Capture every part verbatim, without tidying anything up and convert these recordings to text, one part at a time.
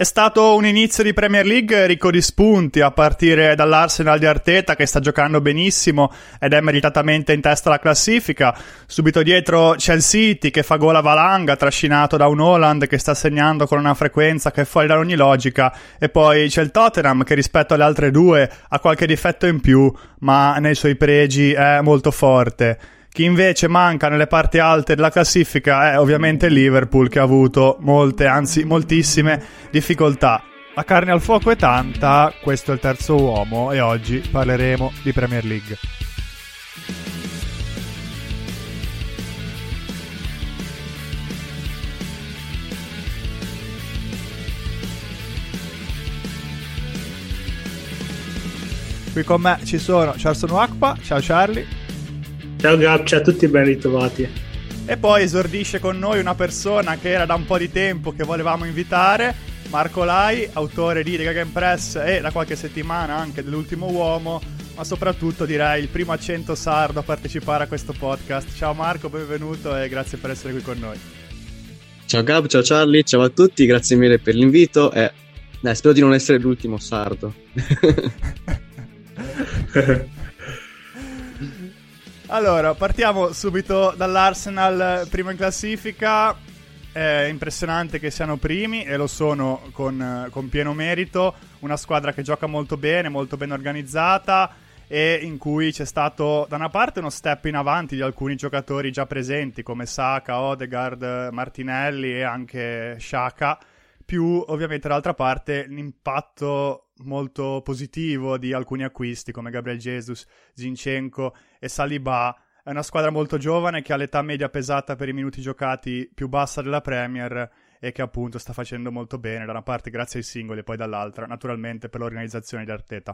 È stato un inizio di Premier League ricco di spunti, a partire dall'Arsenal di Arteta che sta giocando benissimo ed è meritatamente in testa alla classifica. Subito dietro c'è il City che fa gol a valanga, trascinato da un Haaland che sta segnando con una frequenza che è fuori da ogni logica, e poi c'è il Tottenham che rispetto alle altre due ha qualche difetto in più, ma nei suoi pregi è molto forte. Chi invece manca nelle parti alte della classifica è ovviamente il Liverpool, che ha avuto molte, anzi moltissime difficoltà. La carne al fuoco è tanta, questo è il terzo uomo e oggi parleremo di Premier League. Qui con me ci sono Charles Nwakpa, ciao Charlie. Ciao Gab, ciao a tutti e ben ritrovati. E poi esordisce con noi una persona che era da un po' di tempo che volevamo invitare, Marco Lai, autore di The Gegenpress e da qualche settimana anche dell'Ultimo Uomo, ma soprattutto direi il primo accento sardo a partecipare a questo podcast. Ciao Marco, benvenuto e grazie per essere qui con noi. Ciao Gab, ciao Charlie, ciao a tutti, grazie mille per l'invito e dai, spero di non essere l'ultimo sardo. Allora, partiamo subito dall'Arsenal, primo in classifica. È impressionante che siano primi e lo sono con, con pieno merito. Una squadra che gioca molto bene, molto ben organizzata e in cui c'è stato da una parte uno step in avanti di alcuni giocatori già presenti come Saka, Odegaard, Martinelli e anche Xhaka, più ovviamente dall'altra parte l'impatto molto positivo di alcuni acquisti come Gabriel Jesus, Zinchenko e Saliba. È una squadra molto giovane che ha l'età media pesata per i minuti giocati più bassa della Premier e che appunto sta facendo molto bene, da una parte grazie ai singoli e poi dall'altra naturalmente per l'organizzazione di Arteta.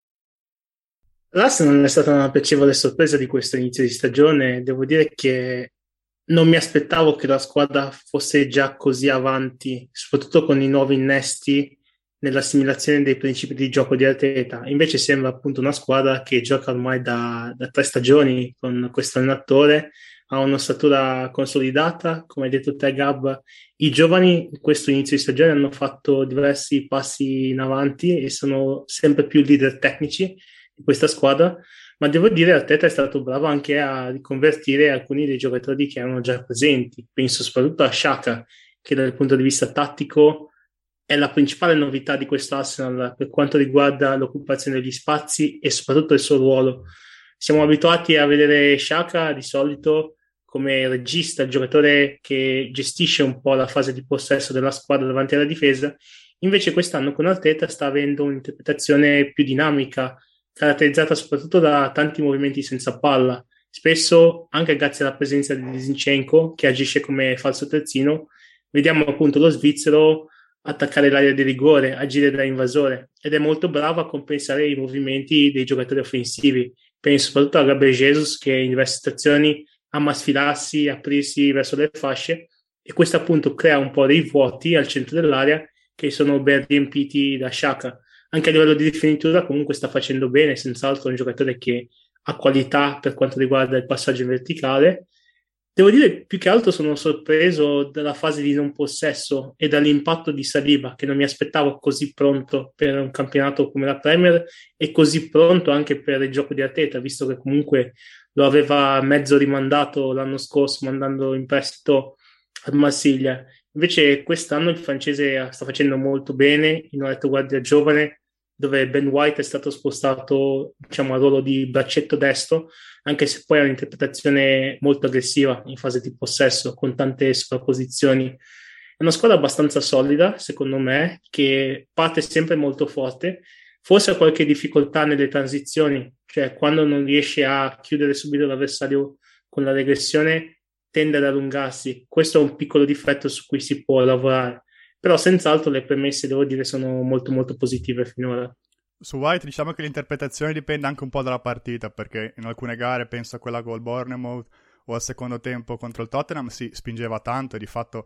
L'Arsenal è stata una piacevole sorpresa di questo inizio di stagione. Devo dire che non mi aspettavo che la squadra fosse già così avanti, soprattutto con i nuovi innesti nell'assimilazione dei principi di gioco di Arteta. Invece sembra appunto una squadra che gioca ormai da, da tre stagioni con questo allenatore, ha un'ossatura consolidata, come hai detto te Gab. I giovani in questo inizio di stagione hanno fatto diversi passi in avanti e sono sempre più leader tecnici di questa squadra, ma devo dire Arteta è stato bravo anche a riconvertire alcuni dei giocatori che erano già presenti. Penso soprattutto a Xhaka, che dal punto di vista tattico è la principale novità di questo Arsenal per quanto riguarda l'occupazione degli spazi e soprattutto il suo ruolo. Siamo abituati a vedere Xhaka di solito come regista, il giocatore che gestisce un po' la fase di possesso della squadra davanti alla difesa. Invece quest'anno con Arteta sta avendo un'interpretazione più dinamica, caratterizzata soprattutto da tanti movimenti senza palla, spesso anche grazie alla presenza di Zinchenko che agisce come falso terzino. Vediamo appunto lo svizzero attaccare l'area di rigore, agire da invasore ed è molto bravo a compensare i movimenti dei giocatori offensivi. Penso soprattutto a Gabriel Jesus che in diverse situazioni ama sfilarsi, aprirsi verso le fasce e questo appunto crea un po' dei vuoti al centro dell'area che sono ben riempiti da Xhaka. Anche a livello di rifinitura comunque sta facendo bene, senz'altro è un giocatore che ha qualità per quanto riguarda il passaggio in verticale. Devo dire, più che altro sono sorpreso dalla fase di non possesso e dall'impatto di Saliba, che non mi aspettavo così pronto per un campionato come la Premier e così pronto anche per il gioco di Arteta, visto che comunque lo aveva mezzo rimandato l'anno scorso mandando in prestito al Marsiglia. Invece quest'anno il francese sta facendo molto bene in una retaguardia giovane, dove Ben White è stato spostato, diciamo, al ruolo di braccetto destro, anche se poi ha un'interpretazione molto aggressiva in fase di possesso, con tante sovrapposizioni. È una squadra abbastanza solida, secondo me, che parte sempre molto forte, forse ha qualche difficoltà nelle transizioni, cioè quando non riesce a chiudere subito l'avversario con la regressione, tende ad allungarsi. Questo è un piccolo difetto su cui si può lavorare. Però senz'altro le premesse, devo dire, sono molto molto positive finora. Su White diciamo che l'interpretazione dipende anche un po' dalla partita, perché in alcune gare, penso a quella col Bournemouth o al secondo tempo contro il Tottenham, si spingeva tanto e di fatto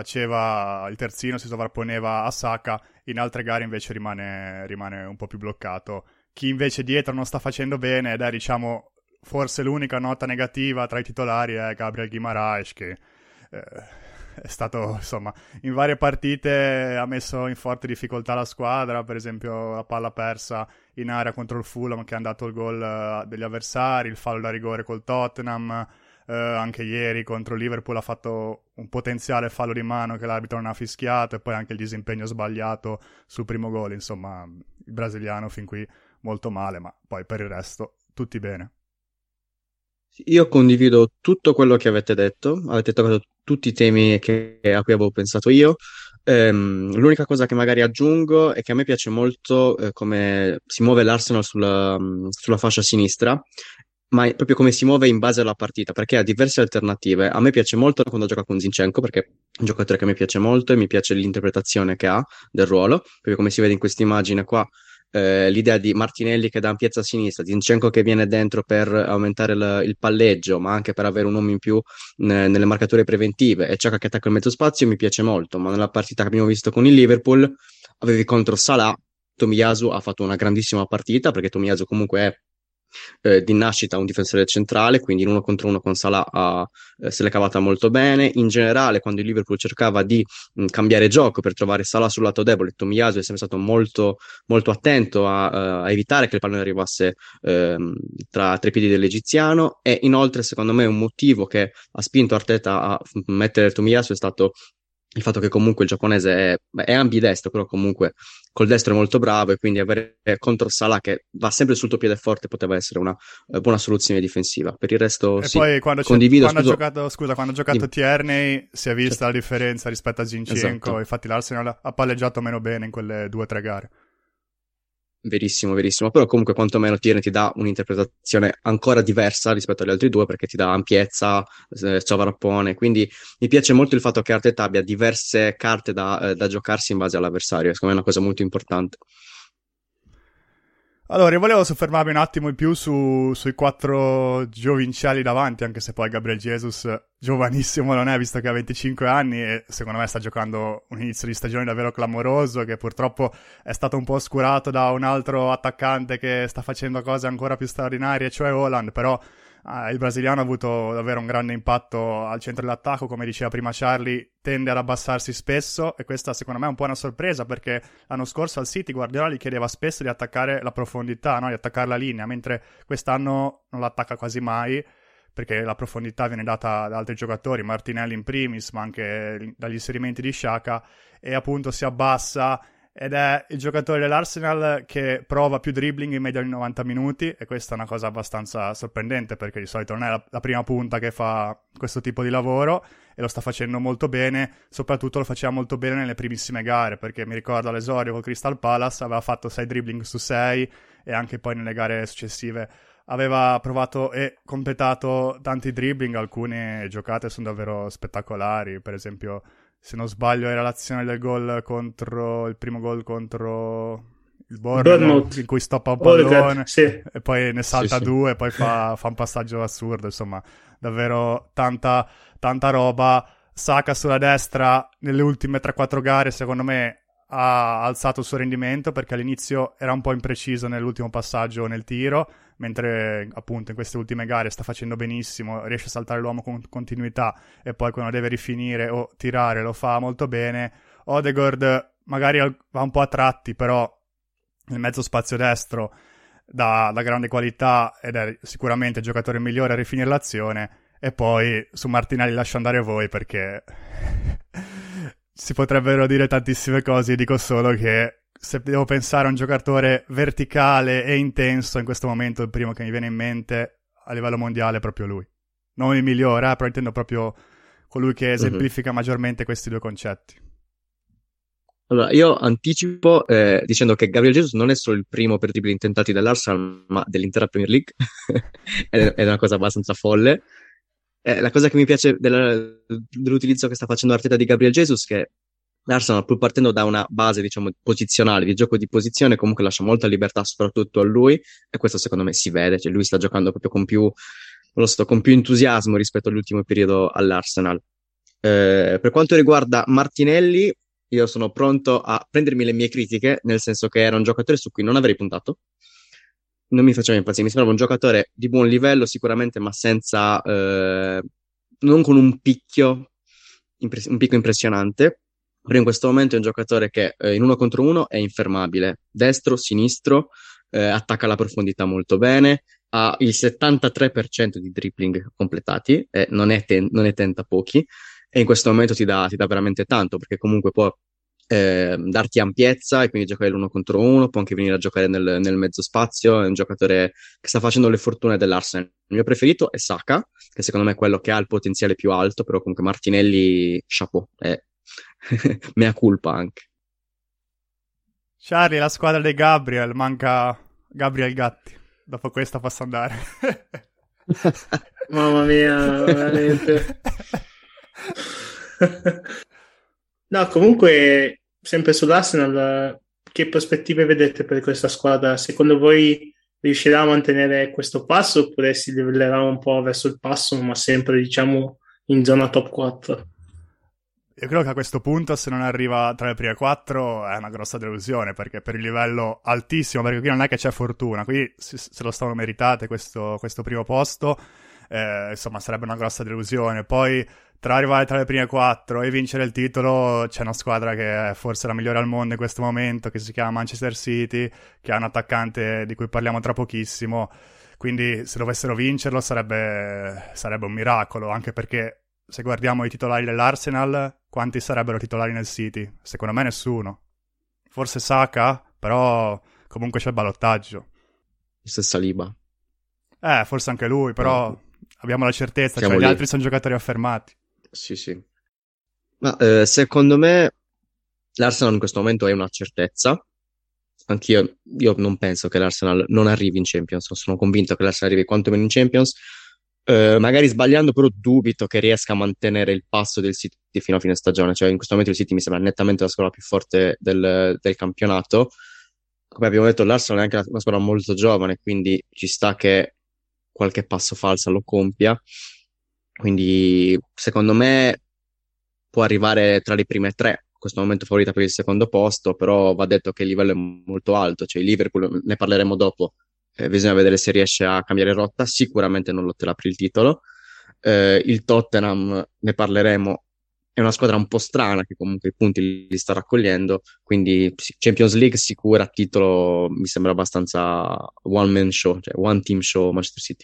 faceva il terzino, si sovrapponeva a Saka. In altre gare invece rimane, rimane un po' più bloccato. Chi invece dietro non sta facendo bene ed è, diciamo, forse l'unica nota negativa tra i titolari è Gabriel Guimaraes, che... Eh, è stato, insomma, in varie partite ha messo in forte difficoltà la squadra, per esempio la palla persa in area contro il Fulham che ha dato il gol uh, degli avversari, il fallo da rigore col Tottenham, uh, anche ieri contro il Liverpool ha fatto un potenziale fallo di mano che l'arbitro non ha fischiato, e poi anche il disimpegno sbagliato sul primo gol. Insomma, il brasiliano fin qui molto male, ma poi per il resto tutti bene. Io condivido tutto quello che avete detto, avete toccato tutti i temi che- a cui avevo pensato io. Ehm, l'unica cosa che magari aggiungo è che a me piace molto eh, come si muove l'Arsenal sulla, mh, sulla fascia sinistra, ma è proprio come si muove in base alla partita, perché ha diverse alternative. A me piace molto quando gioca con Zinchenko, perché è un giocatore che a me piace molto e mi piace l'interpretazione che ha del ruolo, proprio come si vede in questa immagine qua. Eh, l'idea di Martinelli che dà ampiezza a sinistra, Zinchenko che viene dentro per aumentare il, il palleggio, ma anche per avere un uomo in più ne- nelle marcature preventive, e Xhaka che attacca il mezzo spazio mi piace molto, ma nella partita che abbiamo visto con il Liverpool avevi contro Salah, Tomiyasu ha fatto una grandissima partita, perché Tomiyasu comunque è eh, di nascita un difensore centrale, quindi in uno contro uno con Salah ha, eh, se l'è cavata molto bene. In generale, quando il Liverpool cercava di mh, cambiare gioco per trovare Salah sul lato debole, Tomiyasu è sempre stato molto, molto attento a, eh, a evitare che il pallone arrivasse ehm, tra, tra i piedi dell'egiziano, e inoltre secondo me un motivo che ha spinto Arteta a mettere Tomiyasu è stato il fatto che comunque il giapponese è, è ambidestro, però comunque col destro è molto bravo, e quindi avere contro Salah che va sempre sul tuo piede forte poteva essere una eh, buona soluzione difensiva. Per il resto E sì, poi quando, c'è, condivido. quando ha Scuso, giocato, scusa, quando ha giocato dimmi. Tierney si è vista Certo. la differenza rispetto a Zinchenko, Esatto. infatti l'Arsenal ha palleggiato meno bene in quelle due o tre gare. Verissimo, verissimo, però comunque quantomeno Tierney ti dà un'interpretazione ancora diversa rispetto agli altri due, perché ti dà ampiezza, eh, sovrappone, quindi mi piace molto il fatto che Arteta abbia diverse carte da, eh, da giocarsi in base all'avversario, secondo me è una cosa molto importante. Allora, io volevo soffermarmi un attimo in più su, sui quattro giovincelli davanti, anche se poi Gabriel Jesus giovanissimo non è, visto che ha venticinque anni e secondo me sta giocando un inizio di stagione davvero clamoroso, che purtroppo è stato un po' oscurato da un altro attaccante che sta facendo cose ancora più straordinarie, cioè Haaland, però ah, il brasiliano ha avuto davvero un grande impatto al centro dell'attacco, come diceva prima Charlie, tende ad abbassarsi spesso, e questa secondo me è un po' una sorpresa, perché l'anno scorso al City Guardiola gli chiedeva spesso di attaccare la profondità, no? Di attaccare la linea, mentre quest'anno non l'attacca quasi mai, perché la profondità viene data da altri giocatori, Martinelli in primis, ma anche dagli inserimenti di Xhaka, e appunto si abbassa, ed è il giocatore dell'Arsenal che prova più dribbling in media di novanta minuti, e questa è una cosa abbastanza sorprendente, perché di solito non è la, la prima punta che fa questo tipo di lavoro, e lo sta facendo molto bene, soprattutto lo faceva molto bene nelle primissime gare, perché mi ricordo all'esordio col Crystal Palace aveva fatto sei dribbling su sei, e anche poi nelle gare successive aveva provato e completato tanti dribbling. Alcune giocate sono davvero spettacolari, per esempio, se non sbaglio era l'azione del gol contro il primo gol contro il Bournemouth, Bournemouth. in cui stoppa un Odegaard, pallone sì. e poi ne salta Sì, sì. due e poi fa, fa un passaggio assurdo, insomma davvero tanta, tanta roba. Saka sulla destra nelle ultime tre quattro gare secondo me ha alzato il suo rendimento, perché all'inizio era un po' impreciso nell'ultimo passaggio nel tiro, mentre appunto in queste ultime gare sta facendo benissimo, riesce a saltare l'uomo con continuità, e poi quando deve rifinire o tirare lo fa molto bene. Odegaard magari va un po' a tratti, però nel mezzo spazio destro dà, dà grande qualità ed è sicuramente il giocatore migliore a rifinire l'azione. E poi su Martinelli lascio andare voi, perché si potrebbero dire tantissime cose. Io dico solo che se devo pensare a un giocatore verticale e intenso in questo momento, il primo che mi viene in mente a livello mondiale è proprio lui. Non il migliore, eh, però intendo proprio colui che esemplifica mm-hmm. maggiormente questi due concetti. Allora, io anticipo eh, dicendo che Gabriel Jesus non è solo il primo per dribbling tentati dall'Arsenal, ma dell'intera Premier League. È una cosa abbastanza folle. Eh, la cosa che mi piace della, dell'utilizzo che sta facendo Arteta di Gabriel Jesus, che l'Arsenal, pur partendo da una base, diciamo, posizionale, di gioco di posizione, comunque lascia molta libertà soprattutto a lui, e questo secondo me si vede, cioè lui sta giocando proprio con più, non lo so, con più entusiasmo rispetto all'ultimo periodo all'Arsenal. Eh, per quanto riguarda Martinelli, io sono pronto a prendermi le mie critiche, nel senso che era un giocatore su cui non avrei puntato. Non mi faceva impazzire, mi sembrava un giocatore di buon livello sicuramente, ma senza, eh, non con un picchio impre- un picco impressionante. Però in questo momento è un giocatore che eh, in uno contro uno è infermabile, destro, sinistro, eh, attacca la profondità molto bene, ha il settantatré per cento di dribbling completati, e non è, ten- non è tenta pochi, e in questo momento ti dà, ti dà veramente tanto, perché comunque può eh, darti ampiezza e quindi giocare l'uno contro uno, può anche venire a giocare nel, nel mezzo spazio, è un giocatore che sta facendo le fortune dell'Arsenal. Il mio preferito è Saka, che secondo me è quello che ha il potenziale più alto, però comunque Martinelli, chapeau, è mea culpa anche. Charlie, la squadra dei Gabriel, manca Gabriel Gatti. Dopo questa posso andare. Mamma mia, veramente. No, comunque, sempre sull'Arsenal, che prospettive vedete per questa squadra? Secondo voi riuscirà a mantenere questo passo oppure si livellerà un po' verso il passo, ma sempre, diciamo, in zona top quattro? Io credo che a questo punto, se non arriva tra le prime quattro, è una grossa delusione, perché per il livello altissimo, perché qui non è che c'è fortuna, qui se lo stavano meritate questo, questo primo posto, eh, insomma sarebbe una grossa delusione. Poi tra arrivare tra le prime quattro e vincere il titolo c'è una squadra che è forse la migliore al mondo in questo momento, che si chiama Manchester City, che ha un attaccante di cui parliamo tra pochissimo, quindi se dovessero vincerlo sarebbe, sarebbe un miracolo, anche perché se guardiamo i titolari dell'Arsenal, quanti sarebbero titolari nel City? Secondo me nessuno. Forse Saka, però comunque c'è il ballottaggio. Forse Saliba. Eh, forse anche lui, però no, abbiamo la certezza, cioè lì. Gli altri sono giocatori affermati. Sì, sì. Ma eh, secondo me l'Arsenal in questo momento è una certezza. Anch'io io non penso che l'Arsenal non arrivi in Champions, sono convinto che l'Arsenal arrivi quantomeno in Champions. Uh, magari sbagliando, però dubito che riesca a mantenere il passo del City fino a fine stagione. Cioè, in questo momento il City mi sembra nettamente la squadra più forte del, del campionato. Come abbiamo detto, l'Arsenal è anche una squadra molto giovane, quindi ci sta che qualche passo falso lo compia. Quindi, secondo me, può arrivare tra le prime tre. In questo momento favorita per il secondo posto, però va detto che il livello è molto alto. Cioè, il Liverpool, ne parleremo dopo. Eh, bisogna vedere se riesce a cambiare rotta, sicuramente non lotterà per il titolo. Eh, il Tottenham, ne parleremo, è una squadra un po' strana che comunque i punti li, li sta raccogliendo, quindi Champions League sicura, titolo mi sembra abbastanza one man show, cioè one team show Manchester City.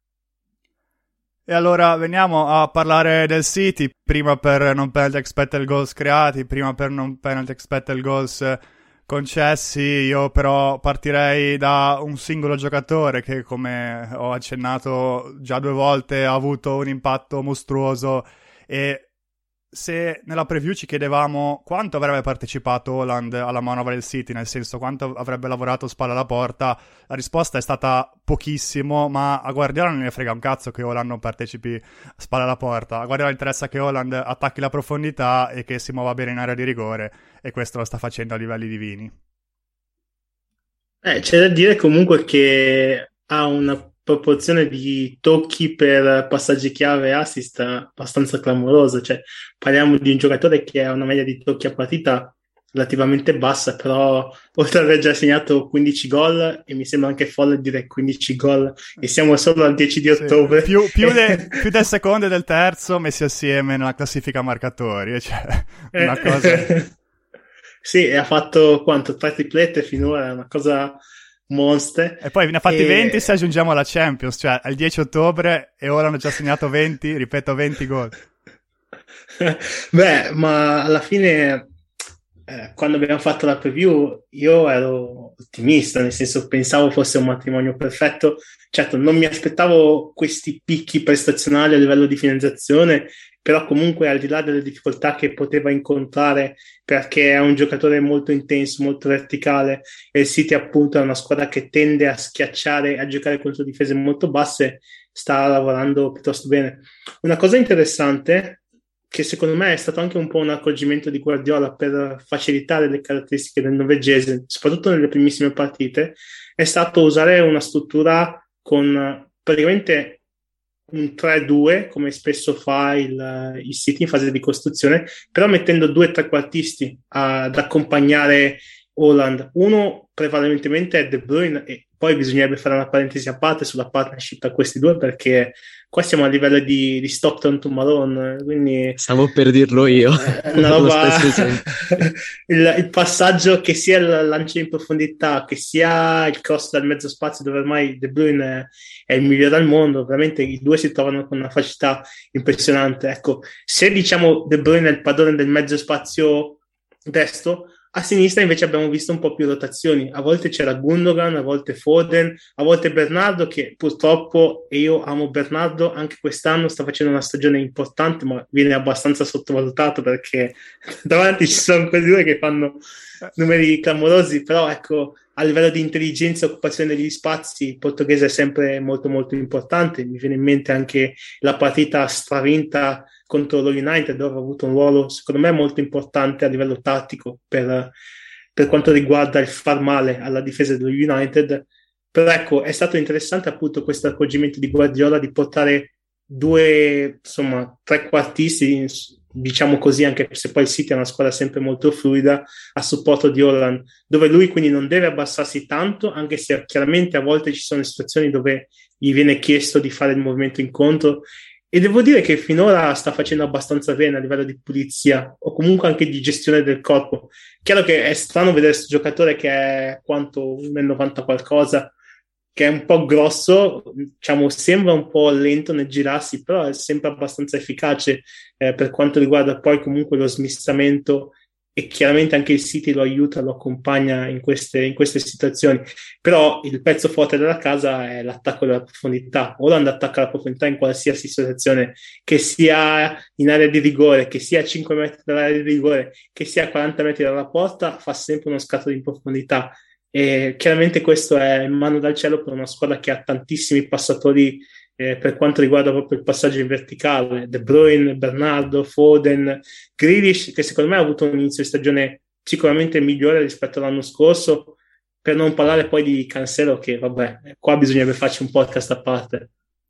E allora veniamo a parlare del City, prima per non penalty expected goals creati, prima per non penalty expected goals concessi. Io però partirei da un singolo giocatore che, come ho accennato già due volte, ha avuto un impatto mostruoso. E se nella preview ci chiedevamo quanto avrebbe partecipato Haaland alla manovra del City, nel senso quanto avrebbe lavorato spalla alla porta, la risposta è stata pochissimo, ma a Guardiola non ne frega un cazzo che Haaland non partecipi a spalla alla porta. A Guardiola interessa che Haaland attacchi la profondità e che si muova bene in area di rigore, e questo lo sta facendo a livelli divini. Eh, c'è da dire comunque che ha una proporzione di tocchi per passaggi chiave e assist abbastanza clamorosa. Cioè, parliamo di un giocatore che ha una media di tocchi a partita relativamente bassa, però oltre ad aver già segnato quindici gol, e mi sembra anche folle dire quindici gol, e siamo solo al dieci di ottobre. Sì, più, più, de, più del secondo e del terzo messi assieme nella classifica marcatori, cioè una cosa... Sì, e ha fatto quanto? Tre triplette finora, è una cosa monstre. E poi ne ha fatti e... venti se aggiungiamo la Champions, cioè al dieci ottobre, e ora hanno già segnato venti, ripeto, venti gol. Beh, ma alla fine, eh, quando abbiamo fatto la preview, io ero ottimista, nel senso pensavo fosse un matrimonio perfetto. Certo, non mi aspettavo questi picchi prestazionali a livello di finalizzazione, però comunque al di là delle difficoltà che poteva incontrare, perché è un giocatore molto intenso, molto verticale, e il City appunto è una squadra che tende a schiacciare, a giocare contro difese molto basse, sta lavorando piuttosto bene. Una cosa interessante, che secondo me è stato anche un po' un accorgimento di Guardiola per facilitare le caratteristiche del norvegese, soprattutto nelle primissime partite, è stato usare una struttura con praticamente un tre due, come spesso fa il, il City in fase di costruzione, però mettendo due trequartisti ad accompagnare Haaland. Uno prevalentemente è De Bruyne e poi bisognerebbe fare una parentesi a parte sulla partnership tra questi due, perché qua siamo a livello di, di Stockton to Malone, quindi stavo per dirlo io. è una roba il, il passaggio, che sia il lancio in profondità, che sia il cross dal mezzo spazio, dove ormai De Bruyne è, è il migliore al mondo, veramente i due si trovano con una facilità impressionante. Ecco, se diciamo De Bruyne è il padrone del mezzo spazio destro, a sinistra invece abbiamo visto un po' più rotazioni. A volte c'era Gundogan, a volte Foden, a volte Bernardo, che purtroppo, e io amo Bernardo, anche quest'anno sta facendo una stagione importante, ma viene abbastanza sottovalutato, perché davanti ci sono quei due che fanno numeri clamorosi, però ecco, a livello di intelligenza e occupazione degli spazi il portoghese è sempre molto molto importante. Mi viene in mente anche la partita stravinta contro lo United, dove ha avuto un ruolo secondo me molto importante a livello tattico per, per quanto riguarda il far male alla difesa dello United. Però ecco, è stato interessante appunto questo accorgimento di Guardiola di portare due, insomma, trequartisti, diciamo così, anche se poi il City è una squadra sempre molto fluida, a supporto di Haaland, dove lui quindi non deve abbassarsi tanto, anche se chiaramente a volte ci sono situazioni dove gli viene chiesto di fare il movimento incontro. E devo dire che finora sta facendo abbastanza bene a livello di pulizia, o comunque anche di gestione del corpo. Chiaro che è strano vedere questo giocatore che è quanto uno e novanta qualcosa, che è un po' grosso, diciamo, sembra un po' lento nel girarsi, però è sempre abbastanza efficace eh, per quanto riguarda poi comunque lo smistamento, e chiaramente anche il City lo aiuta, lo accompagna in queste, in queste situazioni. Però il pezzo forte della casa è l'attacco della profondità. Haaland attacca la profondità in qualsiasi situazione, che sia in area di rigore, che sia a cinque metri dall'area di rigore, che sia a quaranta metri dalla porta, fa sempre uno scatto di profondità. E chiaramente questo è mano dal cielo per una squadra che ha tantissimi passatori eh, per quanto riguarda proprio il passaggio in verticale. De Bruyne, Bernardo, Foden, Grealish, che secondo me ha avuto un inizio di stagione sicuramente migliore rispetto all'anno scorso, per non parlare poi di Cancelo, che vabbè, qua bisognerebbe farci un podcast a parte.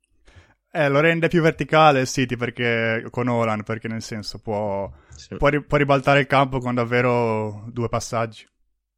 Eh, lo rende più verticale il City, perché con Haaland, perché nel senso può, sì. può, ri- può ribaltare il campo con davvero due passaggi.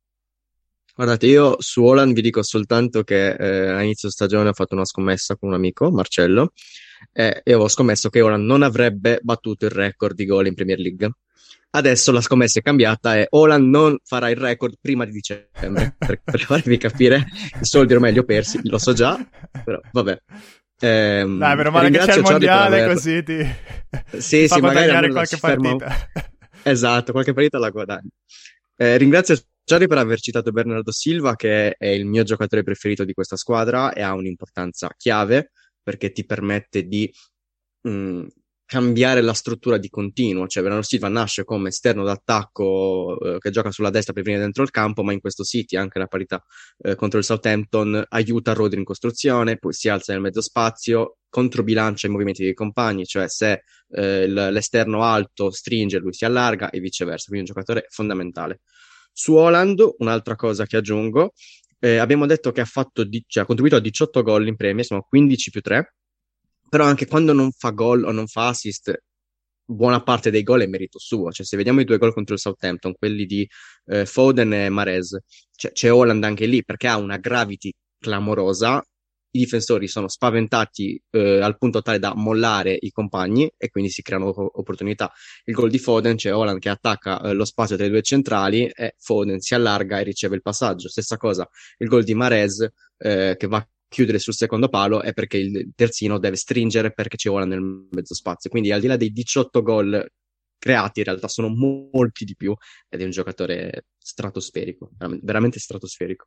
Guardate, io su Haaland vi dico soltanto che eh, a inizio stagione ho fatto una scommessa con un amico, Marcello, eh, e avevo scommesso che Haaland non avrebbe battuto il record di gol in Premier League. Adesso la scommessa è cambiata e Haaland non farà il record prima di dicembre, per, per farvi capire, i soldi ormai li ho persi, lo so già, però vabbè. Eh, Dai, meno male che c'è il mondiale, aver... così ti, sì, ti sì, fa magari qualche partita. Ferma... Esatto, qualche partita la guadagno. Eh, ringrazio Gianni per aver citato Bernardo Silva, che è il mio giocatore preferito di questa squadra e ha un'importanza chiave perché ti permette di mh, cambiare la struttura di continuo. Cioè Bernardo Silva nasce come esterno d'attacco eh, che gioca sulla destra per venire dentro il campo, ma in questo City anche la parità eh, contro il Southampton aiuta Rodri in costruzione, poi si alza nel mezzo spazio, controbilancia i movimenti dei compagni, cioè se eh, l'esterno alto stringe lui si allarga e viceversa, quindi un giocatore fondamentale. Su Haaland, un'altra cosa che aggiungo, eh, abbiamo detto che ha fatto di- cioè, ha contribuito a diciotto gol in Premier, sono quindici più tre, però anche quando non fa gol o non fa assist, buona parte dei gol è merito suo. Cioè, se vediamo i due gol contro il Southampton, quelli di eh, Foden e Mahrez, cioè, c'è Haaland anche lì perché ha una gravity clamorosa. I difensori sono spaventati eh, al punto tale da mollare i compagni e quindi si creano op- opportunità. Il gol di Foden, c'è Haaland che attacca eh, lo spazio tra i due centrali e Foden si allarga e riceve il passaggio. Stessa cosa il gol di Mahrez eh, che va a chiudere sul secondo palo è perché il terzino deve stringere perché c'è Haaland nel mezzo spazio. Quindi al di là dei diciotto gol creati, in realtà sono mo- molti di più ed è un giocatore stratosferico, veramente stratosferico.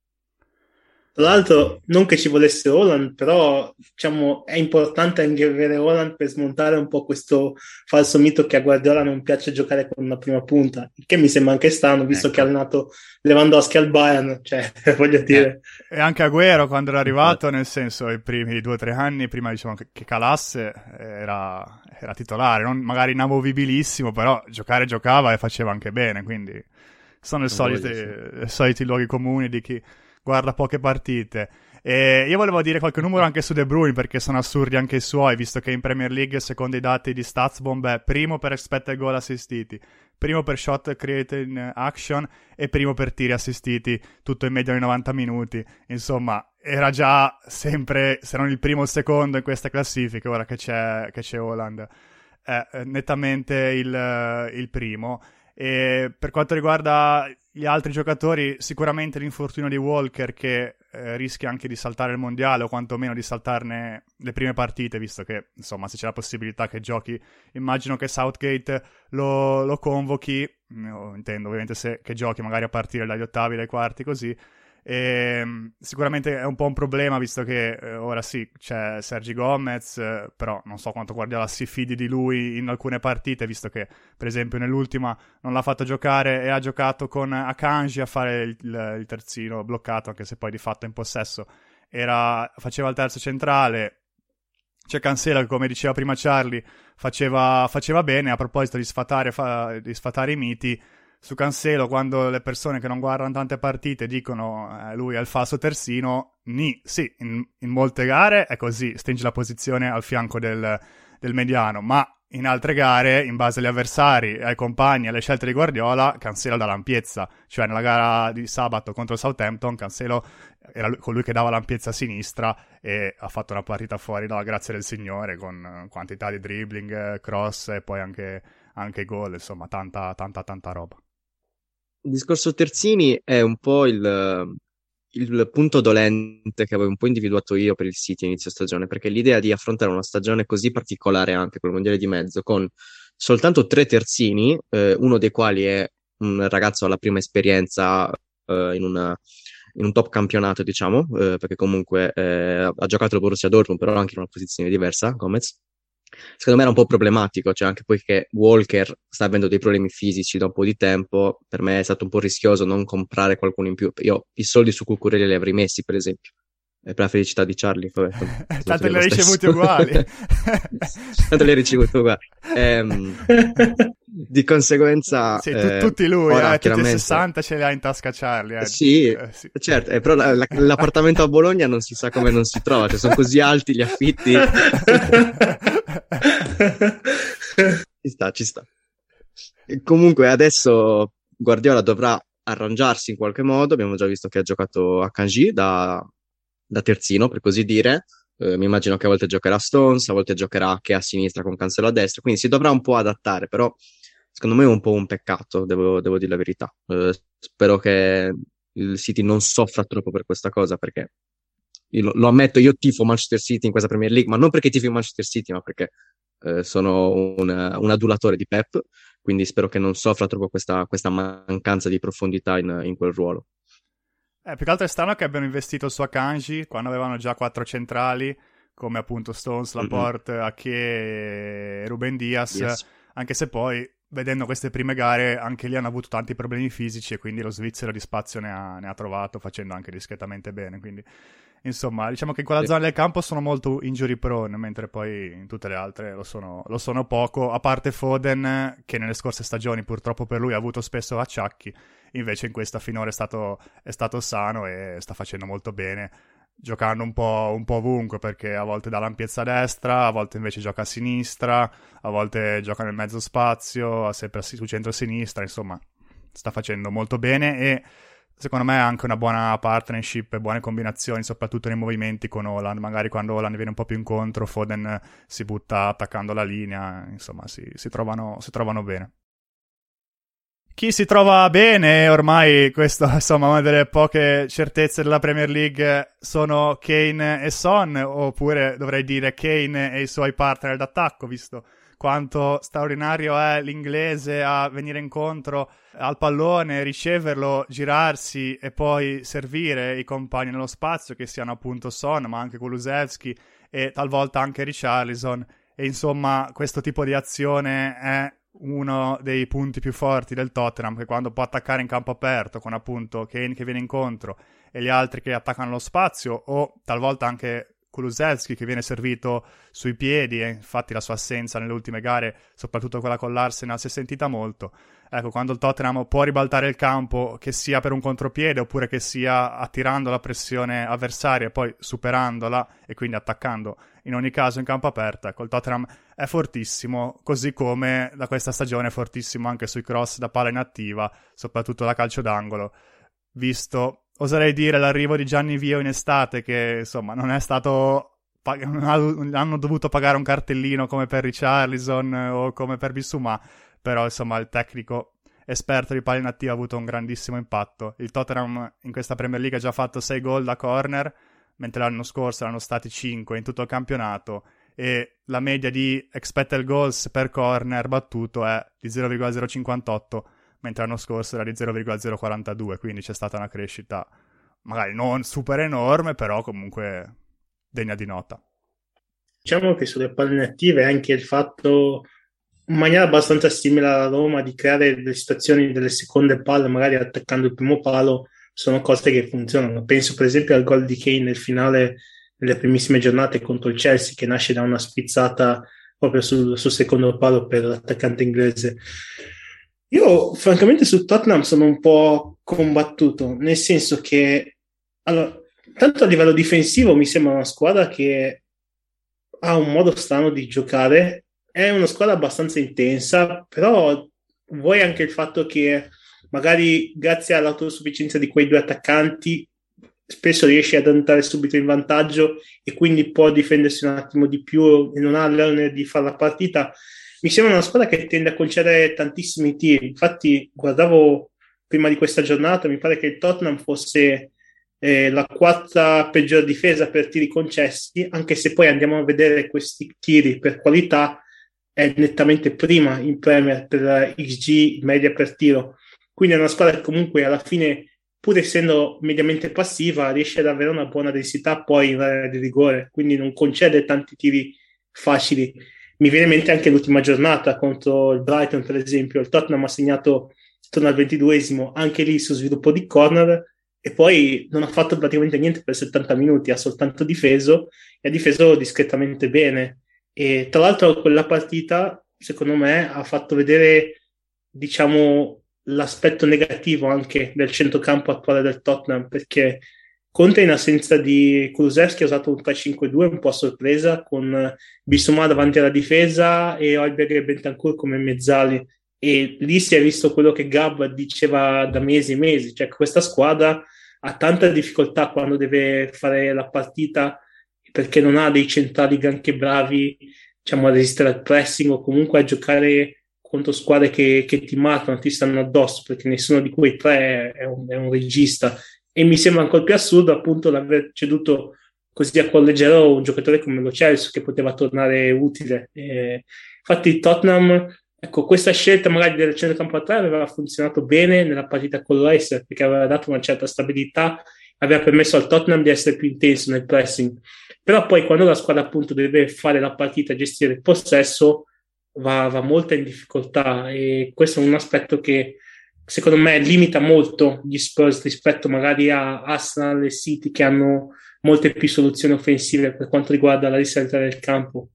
Tra l'altro, non che ci volesse Haaland, però diciamo è importante anche avere Haaland per smontare un po' questo falso mito che a Guardiola non piace giocare con una prima punta, che mi sembra anche strano, visto ecco. che ha allenato Lewandowski al Bayern, cioè voglio dire. E anche Agüero quando era arrivato, nel senso i primi due o tre anni, prima diciamo che, che calasse, era, era titolare, non magari inamovibilissimo, però giocare giocava e faceva anche bene, quindi sono i soliti, i soliti luoghi comuni di chi guarda poche partite. E io volevo dire qualche numero anche su De Bruyne, perché sono assurdi anche i suoi, visto che in Premier League, secondo i dati di StatsBomb, è primo per expected goal assistiti, primo per shot created in action e primo per tiri assistiti, tutto in media di novanta minuti. Insomma, era già sempre, se non il primo o il secondo in queste classifiche, ora che c'è, che c'è Haaland, è nettamente il, il primo. E per quanto riguarda gli altri giocatori, sicuramente l'infortunio di Walker, che eh, rischia anche di saltare il mondiale o quantomeno di saltarne le prime partite, visto che insomma se c'è la possibilità che giochi, immagino che Southgate lo, lo convochi, no, intendo ovviamente se che giochi magari a partire dagli ottavi, dai quarti, così. E, sicuramente è un po' un problema, visto che eh, ora sì c'è Sergi Gomez, eh, però non so quanto Guardiola si fidi di lui in alcune partite, visto che per esempio nell'ultima non l'ha fatto giocare e ha giocato con Akanji a fare il, il, il terzino bloccato, anche se poi di fatto in possesso era, faceva il terzo centrale. C'è Cancelo che, come diceva prima Charlie, faceva, faceva bene. A proposito di sfatare, fa, di sfatare i miti, su Cancelo, quando le persone che non guardano tante partite dicono eh, lui è il falso terzino, ni, sì, in, in molte gare è così, stringe la posizione al fianco del, del mediano, ma in altre gare, in base agli avversari, ai compagni, alle scelte di Guardiola, Cancelo dà l'ampiezza. Cioè nella gara di sabato contro il Southampton, Cancelo era colui che dava l'ampiezza a sinistra e ha fatto una partita fuori dalla grazia del Signore, con quantità di dribbling, cross e poi anche, anche gol, insomma tanta tanta tanta roba. Il discorso terzini è un po' il, il punto dolente che avevo un po' individuato io per il City a inizio stagione, perché l'idea di affrontare una stagione così particolare anche con il mondiale di mezzo, con soltanto tre terzini, eh, uno dei quali è un ragazzo alla prima esperienza eh, in, una, in un top campionato, diciamo, eh, perché comunque eh, ha giocato il Borussia Dortmund, però anche in una posizione diversa, Gomez. Secondo me era un po' problematico, cioè anche poiché Walker sta avendo dei problemi fisici da un po' di tempo, per me è stato un po' rischioso non comprare qualcuno in più. Io i soldi su Cucurella li avrei messi, per esempio. È per la felicità di Charlie. Vabbè, tanto le hai ricevute uguali. Tanto le hai ricevute uguali. Ehm, di conseguenza... Sì, eh, tu, tutti lui, ora, eh, tutti chiaramente... e sessanta ce li ha in tasca Charlie. Eh. Sì, eh, sì, certo, eh, però la, la, l'appartamento a Bologna non si sa come non si trova, cioè sono così alti gli affitti. Ci sta, ci sta. E comunque adesso Guardiola dovrà arrangiarsi in qualche modo. Abbiamo già visto che ha giocato a Akanji da, da terzino, per così dire. Eh, mi immagino che a volte giocherà Stones, a volte giocherà che a sinistra con Cancelo a destra, quindi si dovrà un po' adattare, però secondo me è un po' un peccato, devo, devo dire la verità. Eh, spero che il City non soffra troppo per questa cosa, perché io lo, lo ammetto, io tifo Manchester City in questa Premier League, ma non perché tifo Manchester City, ma perché eh, sono un, un adulatore di Pep, quindi spero che non soffra troppo questa, questa mancanza di profondità in, in quel ruolo. Eh, più che altro è strano che abbiano investito su Akanji quando avevano già quattro centrali, come appunto Stones, Laporte, mm-hmm. Ake e Ruben Dias, yes. Anche se poi, vedendo queste prime gare, anche lì hanno avuto tanti problemi fisici e quindi lo svizzero di spazio ne ha, ne ha trovato, facendo anche discretamente bene, quindi insomma diciamo che in quella sì. zona del campo sono molto injury prone, mentre poi in tutte le altre lo sono, lo sono poco, a parte Foden, che nelle scorse stagioni purtroppo per lui ha avuto spesso acciacchi, invece in questa finora è stato, è stato sano e sta facendo molto bene, giocando un po', un po' ovunque, perché a volte dà l'ampiezza a destra, a volte invece gioca a sinistra, a volte gioca nel mezzo spazio, sempre su centro-sinistra, insomma sta facendo molto bene e secondo me è anche una buona partnership e buone combinazioni, soprattutto nei movimenti con Haaland. Magari quando Haaland viene un po' più incontro, Foden si butta attaccando la linea, insomma si, si, trovano, si trovano bene. Chi si trova bene, ormai questo insomma una delle poche certezze della Premier League, sono Kane e Son, oppure dovrei dire Kane e i suoi partner d'attacco, visto quanto straordinario è l'inglese a venire incontro al pallone, riceverlo, girarsi e poi servire i compagni nello spazio, che siano appunto Son, ma anche Kulusevski e talvolta anche Richarlison. E insomma questo tipo di azione è uno dei punti più forti del Tottenham, che quando può attaccare in campo aperto con appunto Kane che viene incontro e gli altri che attaccano lo spazio, o talvolta anche Kulusevski che viene servito sui piedi, e infatti la sua assenza nelle ultime gare, soprattutto quella con l'Arsenal, si è sentita molto. Ecco, quando il Tottenham può ribaltare il campo, che sia per un contropiede oppure che sia attirando la pressione avversaria e poi superandola e quindi attaccando in ogni caso in campo aperto, ecco, il Tottenham è fortissimo, così come da questa stagione è fortissimo anche sui cross da palla inattiva, soprattutto da calcio d'angolo, visto, oserei dire, l'arrivo di Gianni Vio in estate, che insomma non è stato, non hanno dovuto pagare un cartellino come per Richarlison o come per Bissouma, però insomma il tecnico esperto di palla inattiva ha avuto un grandissimo impatto. Il Tottenham in questa Premier League ha già fatto sei gol da corner, mentre l'anno scorso erano stati cinque in tutto il campionato, e la media di expected goals per corner battuto è di zero virgola zero cinquantotto, mentre l'anno scorso era di zero virgola zero quarantadue, quindi c'è stata una crescita magari non super enorme, però comunque degna di nota. Diciamo che sulle palle inattive anche il fatto, in maniera abbastanza simile alla Roma, di creare delle situazioni delle seconde palle, magari attaccando il primo palo, sono cose che funzionano. Penso per esempio al gol di Kane nel finale delle primissime giornate contro il Chelsea, che nasce da una spizzata proprio sul, sul secondo palo per l'attaccante inglese. Io francamente sul Tottenham sono un po' combattuto, nel senso che allora, tanto a livello difensivo mi sembra una squadra che ha un modo strano di giocare, è una squadra abbastanza intensa, però vuoi anche il fatto che magari grazie all'autosufficienza di quei due attaccanti spesso riesce ad andare subito in vantaggio e quindi può difendersi un attimo di più e non ha l'onere di fare la partita. Mi sembra una squadra che tende a concedere tantissimi tiri. Infatti guardavo prima di questa giornata, mi pare che il Tottenham fosse eh, la quarta peggior difesa per tiri concessi, anche se poi andiamo a vedere questi tiri per qualità, è nettamente prima in Premier per X G media per tiro. Quindi è una squadra che comunque alla fine, pur essendo mediamente passiva, riesce ad avere una buona densità poi in area di rigore, quindi non concede tanti tiri facili. Mi viene in mente anche l'ultima giornata contro il Brighton, per esempio. Il Tottenham ha segnato attorno al ventiduesimo, anche lì su sviluppo di corner, e poi non ha fatto praticamente niente per settanta minuti, ha soltanto difeso e ha difeso discretamente bene. E tra l'altro quella partita, secondo me, ha fatto vedere, diciamo, l'aspetto negativo anche del centrocampo attuale del Tottenham, perché Conte in assenza di Kulusevski ha usato un tre cinque due un po' a sorpresa, con Bissouma davanti alla difesa e Højbjerg e Bentancur come mezzali, e lì si è visto quello che Gab diceva da mesi e mesi, cioè che questa squadra ha tanta difficoltà quando deve fare la partita perché non ha dei centrali granché bravi, diciamo, a resistere al pressing o comunque a giocare contro squadre che, che ti marcano, ti stanno addosso, perché nessuno di quei tre è un, è un regista. E mi sembra ancora più assurdo appunto l'aver ceduto così a cuor leggero un giocatore come Lo Celso, che poteva tornare utile. E infatti il Tottenham, ecco, questa scelta magari del centrocampo a tre aveva funzionato bene nella partita con l'Leicester, perché aveva dato una certa stabilità, aveva permesso al Tottenham di essere più intenso nel pressing. Però poi quando la squadra appunto deve fare la partita, gestire il possesso, va, va molto in difficoltà, e questo è un aspetto che secondo me limita molto gli Spurs rispetto magari a Arsenal e City, che hanno molte più soluzioni offensive per quanto riguarda la risalita del campo.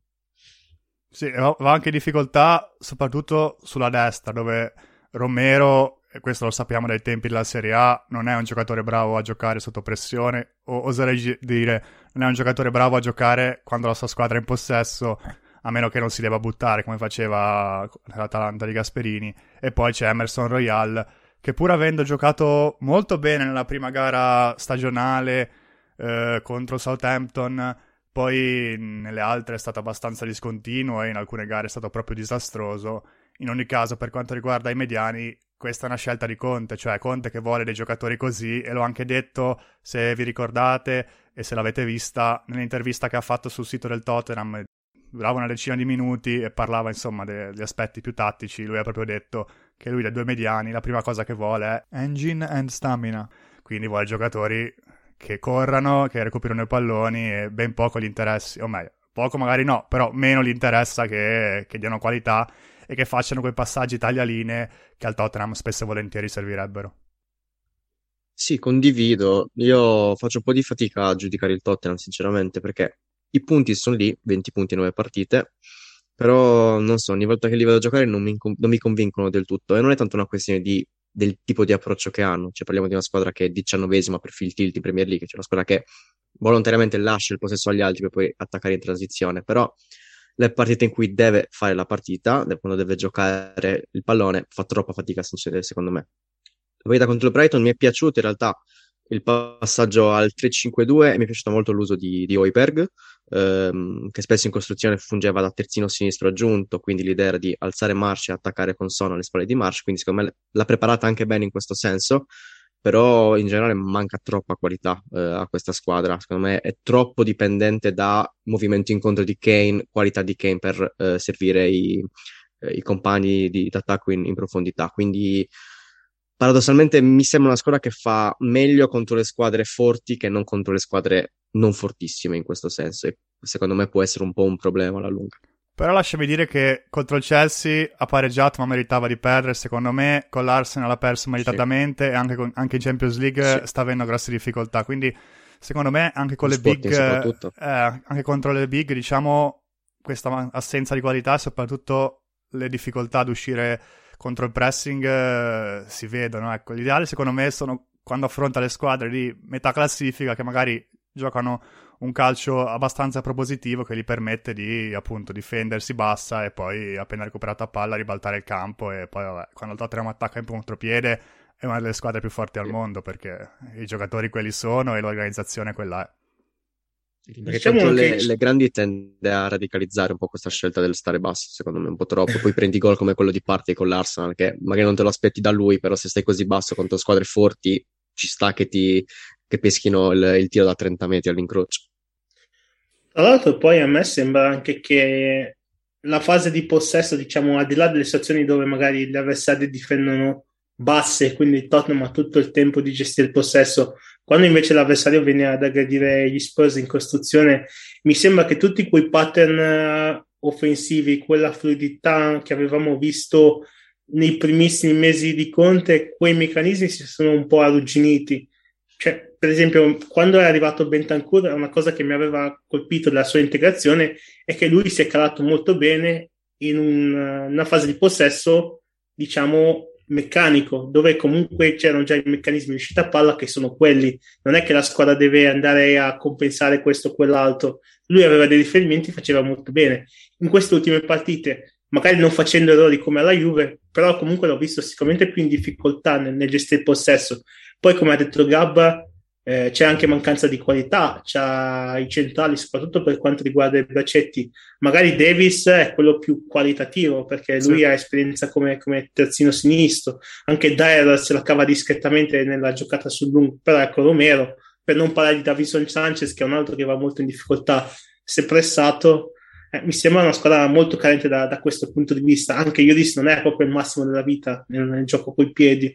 Sì, va anche in difficoltà soprattutto sulla destra, dove Romero, e questo lo sappiamo dai tempi della Serie A, non è un giocatore bravo a giocare sotto pressione, o oserei dire non è un giocatore bravo a giocare quando la sua squadra è in possesso, a meno che non si debba buttare come faceva l'Atalanta di Gasperini. E poi c'è Emerson Royal, che pur avendo giocato molto bene nella prima gara stagionale eh, contro Southampton, poi nelle altre è stato abbastanza discontinuo e in alcune gare è stato proprio disastroso. In ogni caso, per quanto riguarda i mediani, questa è una scelta di Conte, cioè Conte che vuole dei giocatori così, e l'ho anche detto, se vi ricordate e se l'avete vista, nell'intervista che ha fatto sul sito del Tottenham. Durava una decina di minuti e parlava insomma degli aspetti più tattici. Lui ha proprio detto che lui dai due mediani la prima cosa che vuole è engine and stamina, quindi vuole giocatori che corrano, che recuperano i palloni, e ben poco gli interessi, o meglio, poco magari no, però meno gli interessa che, che diano qualità e che facciano quei passaggi taglialinee che al Tottenham spesso e volentieri servirebbero. Sì, condivido. Io faccio un po' di fatica a giudicare il Tottenham, sinceramente, perché i punti sono lì, venti punti in nove partite, però non so, ogni volta che li vedo giocare non mi, non mi convincono del tutto, e non è tanto una questione di, del tipo di approccio che hanno, cioè parliamo di una squadra che è diciannovesima per field tilt in Premier League, cioè una squadra che volontariamente lascia il possesso agli altri per poi attaccare in transizione, però le partite in cui deve fare la partita, quando deve giocare il pallone, fa troppa fatica, secondo me. La partita contro il Brighton mi è piaciuto in realtà il passaggio al tre cinque due, e mi è piaciuto molto l'uso di, di Højbjerg, ehm, che spesso in costruzione fungeva da terzino sinistro aggiunto, quindi l'idea era di alzare March e attaccare con Son alle spalle di March, quindi secondo me l'ha preparata anche bene in questo senso, però in generale manca troppa qualità eh, a questa squadra, secondo me è troppo dipendente da movimento incontro di Kane, qualità di Kane per eh, servire i, eh, i compagni di, d'attacco in, in profondità, quindi paradossalmente mi sembra una squadra che fa meglio contro le squadre forti che non contro le squadre non fortissime in questo senso, e secondo me può essere un po' un problema alla lunga. Però lasciami dire che contro il Chelsea ha pareggiato ma meritava di perdere, secondo me con l'Arsenal ha perso meritatamente, sì. E anche, con, anche in Champions League sì. sta avendo grosse difficoltà, quindi secondo me anche con le big eh, anche contro le big, diciamo, questa assenza di qualità e soprattutto le difficoltà ad uscire contro il pressing eh, si vedono. Ecco, l'ideale secondo me sono quando affronta le squadre di metà classifica che magari giocano un calcio abbastanza propositivo che gli permette di appunto difendersi bassa e poi appena recuperata palla ribaltare il campo, e poi vabbè, quando il Tottenham attacca in contropiede è una delle squadre più forti al mondo perché i giocatori quelli sono e l'organizzazione quella è. Perché diciamo contro le, le grandi tende a radicalizzare un po' questa scelta del stare basso, secondo me un po' troppo, poi prendi gol come quello di Partey con l'Arsenal che magari non te lo aspetti da lui, però se stai così basso contro squadre forti ci sta che ti che peschino il, il tiro da trenta metri all'incrocio. Tra l'altro poi a me sembra anche che la fase di possesso, diciamo, al di là delle situazioni dove magari gli avversari difendono basse, quindi il Tottenham ha tutto il tempo di gestire il possesso, quando invece l'avversario viene ad aggredire gli Spurs in costruzione, mi sembra che tutti quei pattern offensivi, quella fluidità che avevamo visto nei primissimi mesi di Conte, quei meccanismi si sono un po' arrugginiti. Cioè, per esempio, quando è arrivato Bentancur, una cosa che mi aveva colpito della sua integrazione è che lui si è calato molto bene in un, una fase di possesso, diciamo, meccanico, dove comunque c'erano già i meccanismi di uscita a palla che sono quelli. Non è che la squadra deve andare a compensare questo o quell'altro. Lui aveva dei riferimenti, faceva molto bene. In queste ultime partite, magari non facendo errori come alla Juve, però comunque l'ho visto sicuramente più in difficoltà nel, nel gestire il possesso. Poi, come ha detto Gabba, eh, c'è anche mancanza di qualità, c'ha i centrali, soprattutto per quanto riguarda i bracetti. Magari Davis è quello più qualitativo, perché lui sì. ha esperienza come, come terzino sinistro. Anche Dyer se la cava discretamente nella giocata sul lungo, però ecco Romero, per non parlare di Davinson Sanchez, che è un altro che va molto in difficoltà, se pressato, eh, mi sembra una squadra molto carente da, da questo punto di vista. Anche Lloris non è proprio il massimo della vita nel, nel gioco coi piedi.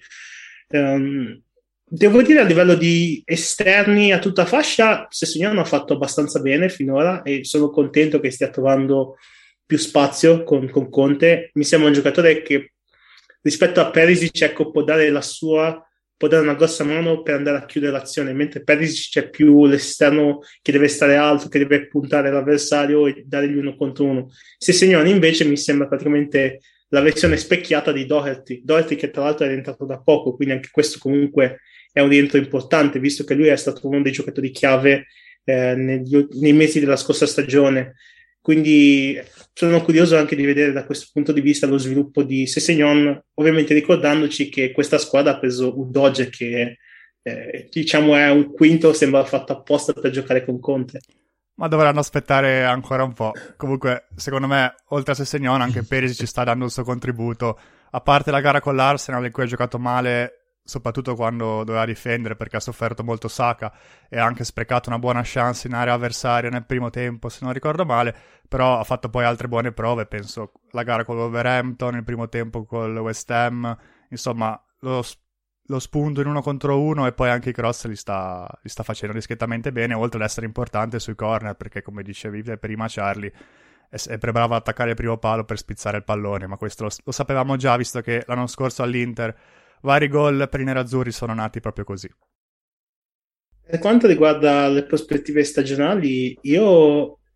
Um, Devo dire, a livello di esterni a tutta fascia, Sessegnon ha fatto abbastanza bene finora e sono contento che stia trovando più spazio con, con Conte. Mi sembra un giocatore che rispetto a Perisic, ecco, può dare la sua, può dare una grossa mano per andare a chiudere l'azione, mentre Perisic c'è più l'esterno che deve stare alto, che deve puntare l'avversario e dare gli uno contro uno. Sessegnon invece mi sembra praticamente la versione specchiata di Doherty, Doherty che tra l'altro è rientrato da poco, quindi anche questo comunque è un rientro importante, visto che lui è stato uno dei giocatori chiave eh, negli, nei mesi della scorsa stagione. Quindi sono curioso anche di vedere da questo punto di vista lo sviluppo di Sessegnon, ovviamente ricordandoci che questa squadra ha preso Udoge, che eh, diciamo è un quinto, sembra fatto apposta per giocare con Conte. Ma dovranno aspettare ancora un po'. Comunque, secondo me, oltre a Sessegnon, anche Perisic ci sta dando il suo contributo. A parte la gara con l'Arsenal, in cui ha giocato male, soprattutto quando doveva difendere, perché ha sofferto molto Saka e ha anche sprecato una buona chance in area avversaria nel primo tempo, se non ricordo male, però ha fatto poi altre buone prove, penso la gara con l'Wolverhampton, il primo tempo col West Ham, insomma lo, lo spunto in uno contro uno e poi anche i cross li sta, li sta facendo discretamente bene, oltre ad essere importante sui corner, perché come dicevi prima Charlie è sempre bravo ad attaccare il primo palo per spizzare il pallone, ma questo lo, lo sapevamo già, visto che l'anno scorso all'Inter vari gol per i nerazzurri sono nati proprio così. Per quanto riguarda le prospettive stagionali, io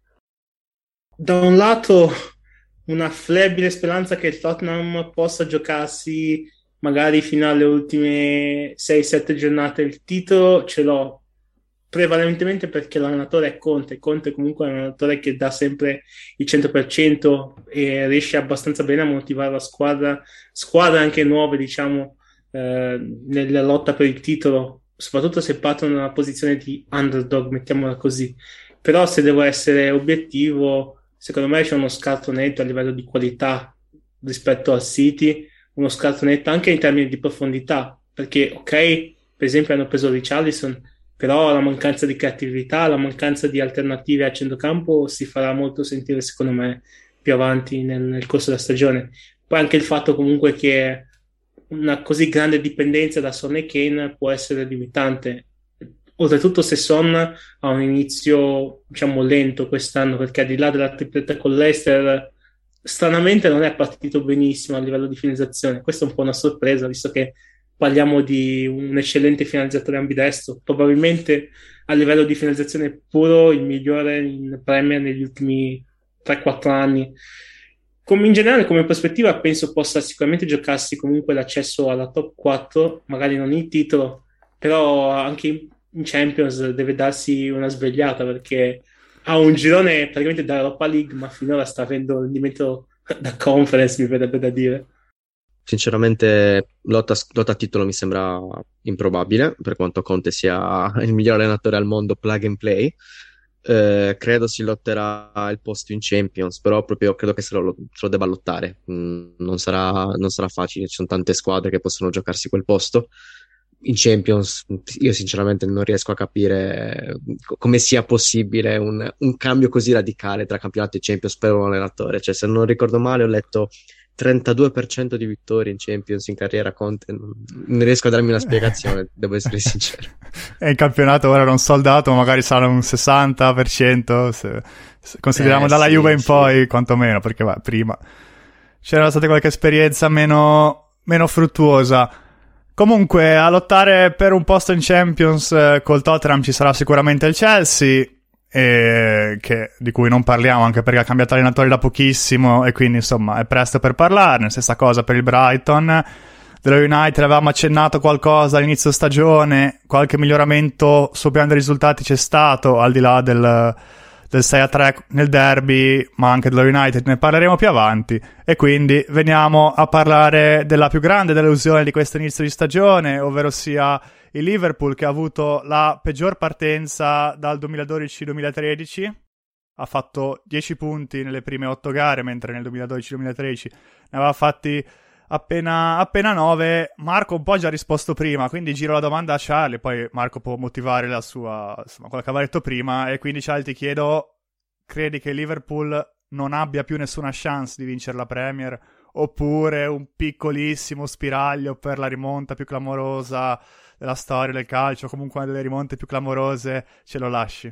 Da un lato una flebile speranza che il Tottenham possa giocarsi magari fino alle ultime sei sette giornate il titolo, ce l'ho prevalentemente perché l'allenatore è Conte. Conte comunque è un allenatore che dà sempre il cento per cento e riesce abbastanza bene a motivare la squadra, squadre anche nuove, diciamo, eh, nella lotta per il titolo, soprattutto se partono nella posizione di underdog, mettiamola così. Però se devo essere obiettivo, secondo me c'è uno scarto netto a livello di qualità rispetto al City, uno scarto netto anche in termini di profondità, perché ok, per esempio hanno preso Richarlison, però la mancanza di creatività, la mancanza di alternative a centrocampo si farà molto sentire, secondo me, più avanti nel, nel corso della stagione. Poi anche il fatto comunque che una così grande dipendenza da Son e Kane può essere limitante. Oltretutto se Son ha un inizio, diciamo, lento quest'anno, perché al di là della tripletta con l'Ester, stranamente non è partito benissimo a livello di finalizzazione. Questa è un po' una sorpresa, visto che parliamo di un eccellente finalizzatore ambidestro, probabilmente a livello di finalizzazione puro il migliore in Premier negli ultimi tre quattro anni. Come in generale, come prospettiva, penso possa sicuramente giocarsi comunque l'accesso alla top quattro, magari non il titolo, però anche in Champions deve darsi una svegliata perché ha un girone praticamente da Europa League, ma finora sta avendo rendimento da conference, mi verrebbe da dire. Sinceramente, lotta, lotta a titolo mi sembra improbabile, per quanto Conte sia il miglior allenatore al mondo plug and play. Eh, credo si lotterà il posto in Champions, però proprio credo che se lo, se lo debba lottare. Mm, non sarà, non sarà facile, ci sono tante squadre che possono giocarsi quel posto. In Champions, io sinceramente non riesco a capire co- come sia possibile un, un cambio così radicale tra campionato e Champions per un allenatore. Cioè, se non ricordo male, ho letto trentadue per cento di vittorie in Champions in carriera Conte. Non, non riesco a darmi una spiegazione, devo essere sincero. E il campionato ora non soldato, magari sarà un sessanta per cento, se, se consideriamo Eh, dalla sì, Juve in sì. poi, quantomeno, perché va, prima c'era stata qualche esperienza meno, meno fruttuosa. Comunque, a lottare per un posto in Champions eh, col Tottenham ci sarà sicuramente il Chelsea, e che, di cui non parliamo anche perché ha cambiato allenatore da pochissimo e quindi insomma è presto per parlarne. Stessa cosa per il Brighton. Dello United avevamo accennato qualcosa all'inizio stagione, qualche miglioramento sul piano dei risultati c'è stato, al di là del, del sei a tre nel derby, ma anche dello United ne parleremo più avanti. E quindi veniamo a parlare della più grande delusione di questo inizio di stagione, ovvero sia il Liverpool, che ha avuto la peggior partenza dal duemiladodici duemilatredici. Ha fatto dieci punti nelle prime otto gare, mentre nel duemiladodici duemilatredici ne aveva fatti appena, appena nove. Marco un po' già risposto prima, quindi giro la domanda a Charlie, poi Marco può motivare la sua, insomma, quello che aveva detto prima. E quindi Charlie ti chiedo, credi che Liverpool non abbia più nessuna chance di vincere la Premier, oppure un piccolissimo spiraglio per la rimonta più clamorosa della storia del calcio, comunque una delle rimonte più clamorose, ce lo lasci?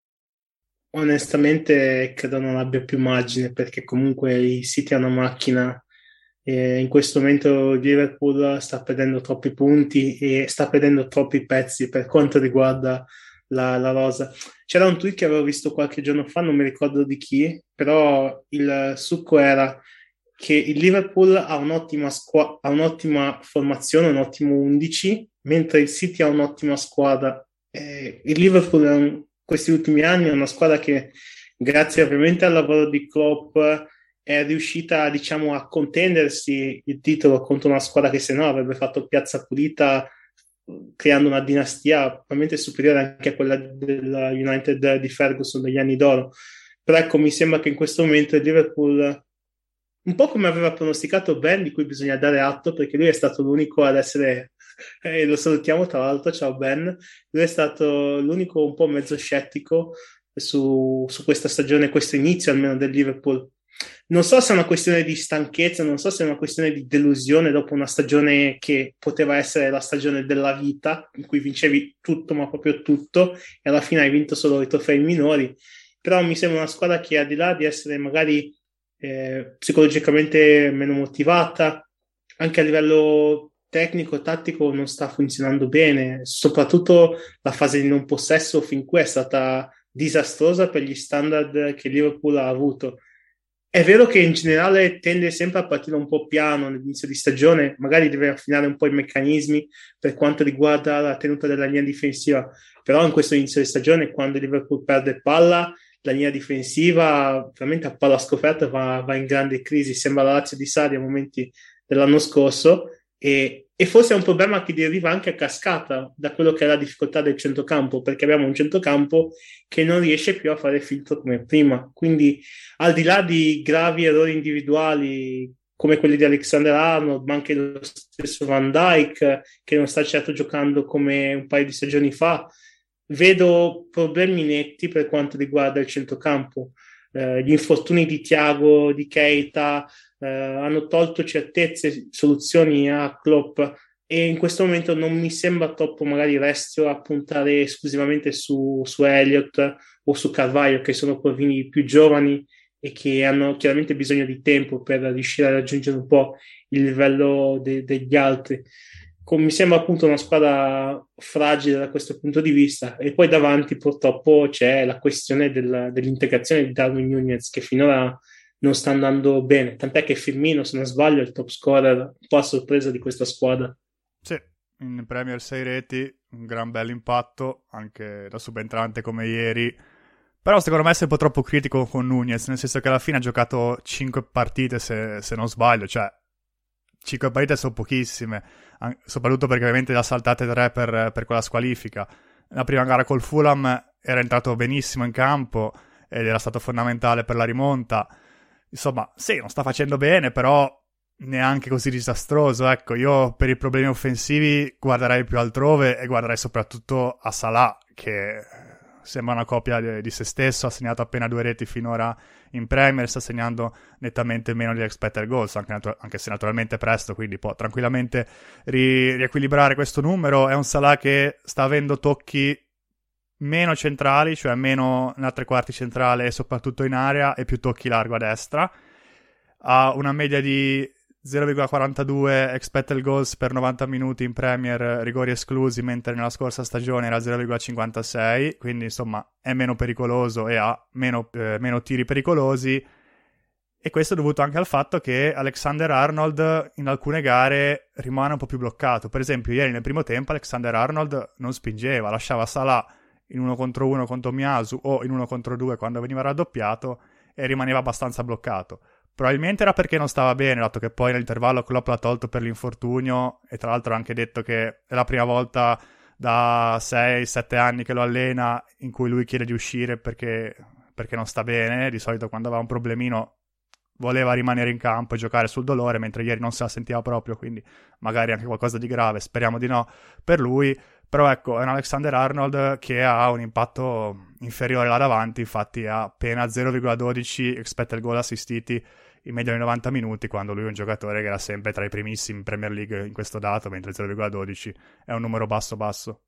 Onestamente credo non abbia più margine perché comunque i City hanno una macchina e in questo momento il Liverpool sta perdendo troppi punti e sta perdendo troppi pezzi per quanto riguarda la, la rosa. C'era un tweet che avevo visto qualche giorno fa, non mi ricordo di chi, però il succo era che il Liverpool ha un'ottima, squa- ha un'ottima formazione, un ottimo undici, mentre il City ha un'ottima squadra. Eh, il Liverpool è un- questi ultimi anni è una squadra che, grazie ovviamente al lavoro di Klopp, è riuscita, diciamo, a contendersi il titolo contro una squadra che se no avrebbe fatto piazza pulita, creando una dinastia probabilmente superiore anche a quella della United di Ferguson degli anni d'oro. Però ecco, mi sembra che in questo momento il Liverpool, un po' come aveva pronosticato Ben, di cui bisogna dare atto, perché lui è stato l'unico ad essere, e eh, lo salutiamo tra l'altro, ciao Ben, lui è stato l'unico un po' mezzo scettico su, su questa stagione, questo inizio almeno del Liverpool. Non so se è una questione di stanchezza, non so se è una questione di delusione dopo una stagione che poteva essere la stagione della vita, in cui vincevi tutto, ma proprio tutto, e alla fine hai vinto solo i trofei minori. Però mi sembra una squadra che, al di là di essere magari eh, psicologicamente meno motivata, anche a livello tecnico, tattico non sta funzionando bene, soprattutto la fase di non possesso fin qui è stata disastrosa per gli standard che Liverpool ha avuto. È vero che in generale tende sempre a partire un po' piano all'inizio di stagione, magari deve affinare un po' i meccanismi per quanto riguarda la tenuta della linea difensiva, però in questo inizio di stagione, quando Liverpool perde palla, la linea difensiva veramente a palla scoperta va, va in grande crisi, sembra la Lazio di Sarri a momenti dell'anno scorso, e, e forse è un problema che deriva anche a cascata da quello che è la difficoltà del centrocampo, perché abbiamo un centrocampo che non riesce più a fare filtro come prima, quindi al di là di gravi errori individuali come quelli di Alexander Arnold, ma anche lo stesso Van Dijk, che non sta certo giocando come un paio di stagioni fa, vedo problemi netti per quanto riguarda il centrocampo. Eh, gli infortuni di Thiago, di Keita, eh, hanno tolto certezze, soluzioni a Klopp, e in questo momento non mi sembra troppo magari restio a puntare esclusivamente su, su Elliott o su Carvalho, che sono provini più giovani e che hanno chiaramente bisogno di tempo per riuscire a raggiungere un po' il livello de- degli altri. Com- mi sembra appunto una squadra fragile da questo punto di vista, e poi davanti purtroppo c'è la questione del- dell'integrazione di Darwin Núñez, che finora non sta andando bene, tant'è che Firmino, se non sbaglio, è il top scorer un po' a sorpresa di questa squadra. Sì, in Premier sei reti, un gran bel impatto, anche da subentrante come ieri. Però secondo me sei un po' troppo critico con Núñez, nel senso che alla fine ha giocato cinque partite, se, se non sbaglio, cioè cinque partite sono pochissime, an- soprattutto perché ovviamente le ha saltate tre per, per quella squalifica. La prima gara col Fulham era entrato benissimo in campo ed era stato fondamentale per la rimonta. Insomma, sì, non sta facendo bene, però neanche così disastroso. Ecco, io per i problemi offensivi guarderei più altrove e guarderei soprattutto a Salah, che sembra una copia di, di se stesso. Ha segnato appena due reti finora in Premier, sta segnando nettamente meno di expected goals, anche, natu- anche se naturalmente presto, quindi può tranquillamente ri- riequilibrare questo numero. È un Salah che sta avendo tocchi meno centrali, cioè meno nella tre quarti centrale e soprattutto in area, e più tocchi largo a destra. Ha una media di zero virgola quarantadue expected goals per novanta minuti in Premier, rigori esclusi, mentre nella scorsa stagione era zero virgola cinquantasei, quindi insomma è meno pericoloso e ha meno, eh, meno tiri pericolosi. E questo è dovuto anche al fatto che Alexander Arnold in alcune gare rimane un po' più bloccato. Per esempio ieri nel primo tempo Alexander Arnold non spingeva, lasciava Salah in uno contro uno con Tomiyasu o in uno contro due quando veniva raddoppiato, e rimaneva abbastanza bloccato. Probabilmente era perché non stava bene, dato che poi nell'intervallo Klopp l'ha tolto per l'infortunio, e tra l'altro ha anche detto che è la prima volta da sei sette anni che lo allena in cui lui chiede di uscire perché, perché non sta bene. Di solito quando aveva un problemino voleva rimanere in campo e giocare sul dolore, mentre ieri non se la sentiva proprio, quindi magari anche qualcosa di grave, speriamo di no per lui. Però ecco, è un Alexander Arnold che ha un impatto inferiore là davanti, infatti ha appena zero virgola dodici expected goal assistiti in media di novanta minuti, quando lui è un giocatore che era sempre tra i primissimi in Premier League in questo dato, mentre zero virgola dodici è un numero basso basso.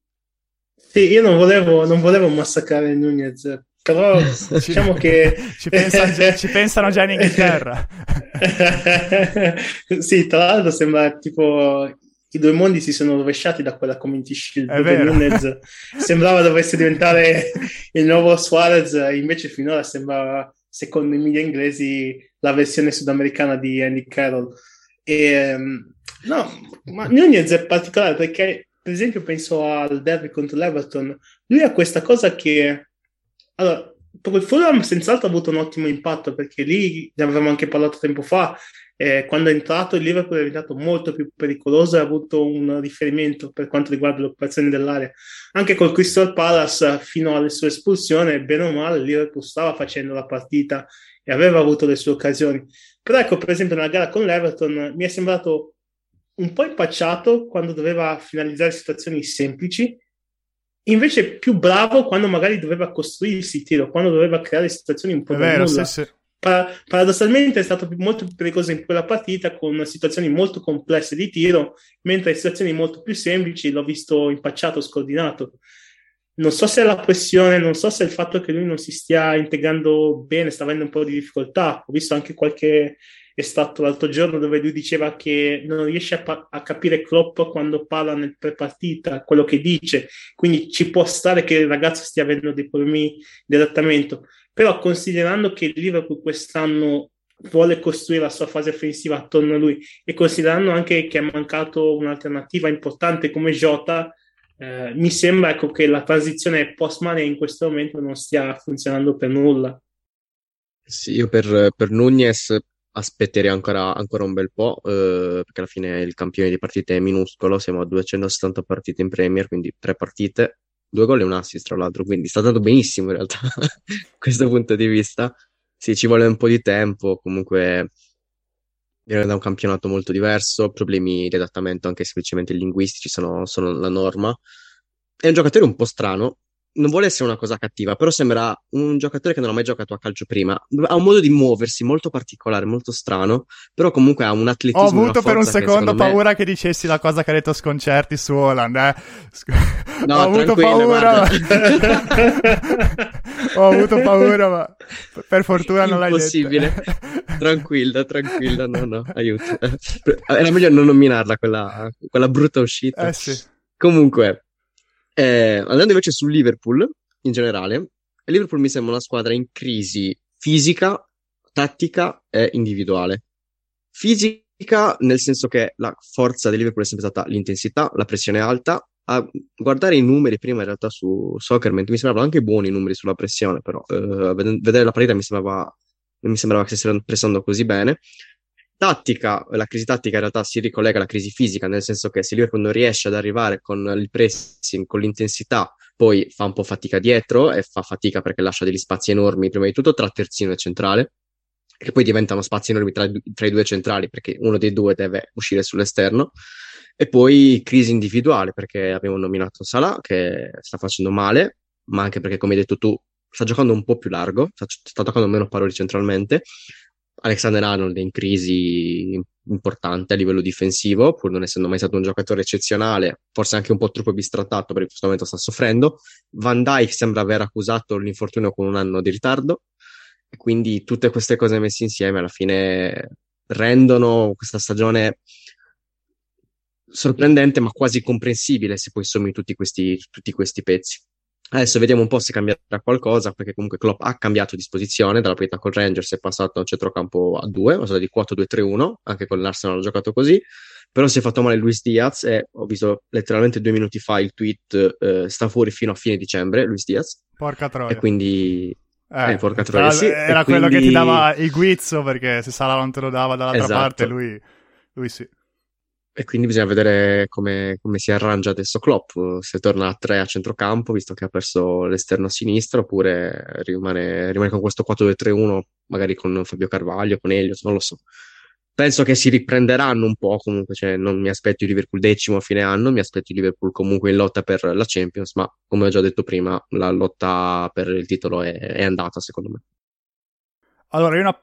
Sì, io non volevo, non volevo massacrare Núñez, però diciamo che ci, pensano già, ci pensano già in Inghilterra. Sì, tra l'altro sembra tipo i due mondi si sono rovesciati da quella Community Shield, È dove vero. Núñez sembrava dovesse diventare il nuovo Suarez, invece finora sembrava, secondo i media inglesi, la versione sudamericana di Andy Carroll. E, no, ma Núñez è particolare perché, per esempio, penso al derby contro l'Everton. Lui ha questa cosa che, allora, per il Fulham senz'altro ha avuto un ottimo impatto, perché lì ne avevamo anche parlato tempo fa, eh, quando è entrato il Liverpool è diventato molto più pericoloso e ha avuto un riferimento per quanto riguarda l'occupazione dell'area. Anche col Crystal Palace, fino alla sua espulsione, bene o male il Liverpool stava facendo la partita e aveva avuto le sue occasioni. Però ecco, per esempio nella gara con l'Everton mi è sembrato un po' impacciato quando doveva finalizzare situazioni semplici, invece più bravo quando magari doveva costruirsi il tiro, quando doveva creare situazioni un po' È da vero, nulla. sì, sì. Pa- paradossalmente è stato più- molto più pericoloso in quella partita, con situazioni molto complesse di tiro, mentre in situazioni molto più semplici l'ho visto impacciato, scordinato. Non so se è la pressione, non so se è il fatto che lui non si stia integrando bene, sta avendo un po' di difficoltà. Ho visto anche qualche stato l'altro giorno, dove lui diceva che non riesce a, pa- a capire Klopp quando parla nel pre-partita, quello che dice, quindi ci può stare che il ragazzo stia avendo dei problemi di adattamento, però considerando che il Liverpool quest'anno vuole costruire la sua fase offensiva attorno a lui e considerando anche che è mancato un'alternativa importante come Jota, eh, mi sembra, ecco, che la transizione post-Mané in questo momento non stia funzionando per nulla. Sì, io per, per Nunez aspetterei ancora, ancora un bel po', eh, perché alla fine il campione di partite è minuscolo, siamo a duecentosettanta partite in Premier, quindi tre partite, due gol e un assist tra l'altro, quindi sta andando benissimo in realtà da questo punto di vista. Sì, ci vuole un po' di tempo, comunque viene da un campionato molto diverso, problemi di adattamento anche semplicemente linguistici sono, sono la norma. È un giocatore un po' strano, non vuole essere una cosa cattiva, però sembra un giocatore che non ha mai giocato a calcio prima. Ha un modo di muoversi molto particolare, molto strano, però comunque ha un Ho atletismo e una avuto per un forza che secondo secondo me... paura che dicessi la cosa che ha detto Sconcerti su Haaland, eh. Sc- No, Ho avuto tranquilla, paura, guarda. ma... Ho avuto paura, ma per fortuna non l'hai Impossibile. detta. Tranquilla, tranquilla, no, no, aiuto. Era meglio non nominarla quella, quella brutta uscita. Eh sì. Comunque, eh, andando invece sul Liverpool in generale, il Liverpool mi sembra una squadra in crisi fisica, tattica e individuale. Fisica, nel senso che la forza del Liverpool è sempre stata l'intensità, la pressione alta. A guardare i numeri prima in realtà su Soccerment mi sembravano anche buoni i numeri sulla pressione, però eh, ved- vedere la partita mi sembrava, non mi sembrava che stessero pressando così bene. Tattica, la crisi tattica in realtà si ricollega alla crisi fisica, nel senso che se Liverpool non riesce ad arrivare con il pressing, con l'intensità, poi fa un po' fatica dietro e fa fatica perché lascia degli spazi enormi, prima di tutto tra terzino e centrale, che poi diventano spazi enormi tra, tra i due centrali perché uno dei due deve uscire sull'esterno. E poi crisi individuale, perché abbiamo nominato Salah, che sta facendo male, ma anche perché, come hai detto tu, sta giocando un po' più largo, sta, sta toccando meno palloni centralmente. Alexander-Arnold è in crisi importante a livello difensivo, pur non essendo mai stato un giocatore eccezionale, forse anche un po' troppo bistrattato, perché in questo momento sta soffrendo. Van Dijk sembra aver accusato l'infortunio con un anno di ritardo, e quindi tutte queste cose messe insieme alla fine rendono questa stagione sorprendente, ma quasi comprensibile se poi sommi tutti questi, tutti questi pezzi. Adesso vediamo un po' se cambierà qualcosa, perché comunque Klopp ha cambiato disposizione, dalla partita col Rangers è passato da un centrocampo a due, o sea, di quattro due tre uno, anche con l'Arsenal ha giocato così, però si è fatto male Luis Diaz e ho visto letteralmente due minuti fa il tweet, eh, sta fuori fino a fine dicembre, Luis Diaz, Porca e troia. quindi... Eh, Eh, porca tra troia, l'altro sì, era e quello quindi... che ti dava il guizzo, perché se Salah non te lo dava dall'altra parte, Esatto. lui, lui sì. E quindi bisogna vedere come, come si arrangia adesso Klopp, se torna a tre a centrocampo, visto che ha perso l'esterno a sinistra, oppure rimane, rimane con questo quattro due tre uno, magari con Fabio Carvalho, con Elios, non lo so. Penso che si riprenderanno un po', comunque, cioè, non mi aspetto il Liverpool decimo a fine anno, mi aspetto il Liverpool comunque in lotta per la Champions, ma come ho già detto prima, la lotta per il titolo è, è andata, secondo me. Allora, io una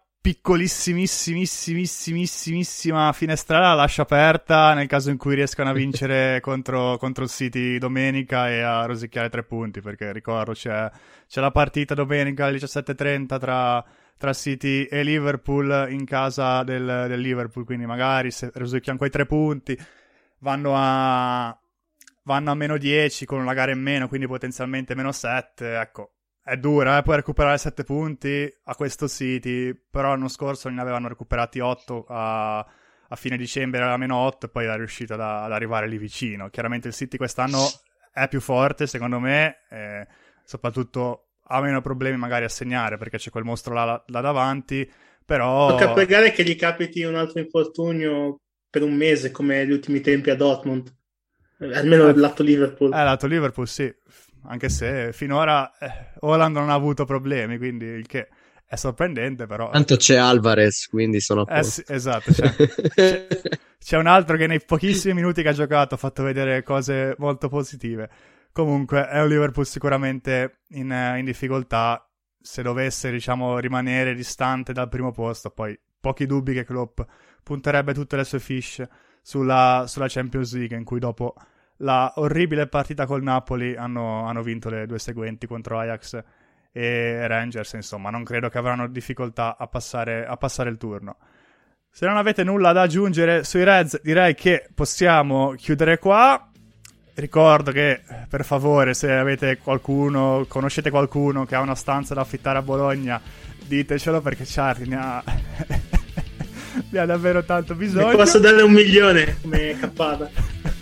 piccolissimissimissimissimissimissima finestrella la lascio aperta nel caso in cui riescano a vincere contro, contro il City domenica e a rosicchiare tre punti, perché ricordo c'è, c'è la partita domenica alle diciassette e trenta tra, tra City e Liverpool in casa del, del Liverpool, quindi magari se rosicchiano quei tre punti vanno a, vanno a meno dieci con una gara in meno, quindi potenzialmente meno sette, ecco. È dura, eh? Puoi recuperare sette punti a questo City, però l'anno scorso ne avevano recuperati otto a, a fine dicembre, era meno otto e poi era riuscito ad, ad arrivare lì vicino. Chiaramente il City quest'anno è più forte, secondo me, e soprattutto ha meno problemi magari a segnare perché c'è quel mostro là, là davanti, però... Tocca pregare che gli capiti un altro infortunio per un mese come gli ultimi tempi a Dortmund, almeno eh, lato Liverpool. Eh, lato Liverpool sì, anche se finora eh, Haaland non ha avuto problemi, quindi il che è sorprendente, però... Tanto c'è Alvarez, quindi sono a Eh posto. sì, esatto, c'è, c'è, c'è un altro che nei pochissimi minuti che ha giocato ha fatto vedere cose molto positive. Comunque è un Liverpool sicuramente in, in difficoltà, se dovesse, diciamo, rimanere distante dal primo posto, poi pochi dubbi che Klopp punterebbe tutte le sue fiche sulla, sulla Champions League, in cui dopo la orribile partita col Napoli hanno, hanno vinto le due seguenti contro Ajax e Rangers, insomma non credo che avranno difficoltà a passare, a passare il turno. Se non avete nulla da aggiungere sui Reds, direi che possiamo chiudere qua. Ricordo che, per favore, se avete qualcuno, conoscete qualcuno che ha una stanza da affittare a Bologna, ditecelo, perché Charlie ne ha, ne ha davvero tanto bisogno. Mi posso dare un milione come cappata.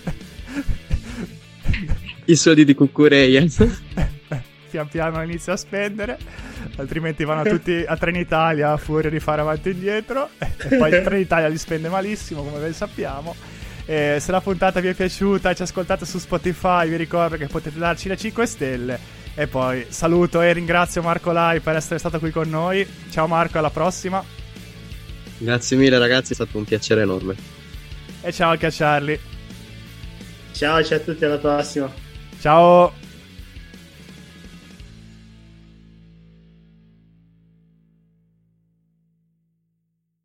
I soldi di Cuccureia. Pian piano inizia a spendere, altrimenti vanno tutti a Trenitalia a furia di fare avanti e indietro, e poi Trenitalia li spende malissimo, come ben sappiamo. E se la puntata vi è piaciuta e ci ascoltate su Spotify, vi ricordo che potete darci le cinque stelle. E poi saluto e ringrazio Marco Lai per essere stato qui con noi. Ciao Marco, alla prossima. Grazie mille ragazzi, è stato un piacere enorme. E ciao anche a Charlie. Ciao, ciao a tutti, alla prossima. Ciao.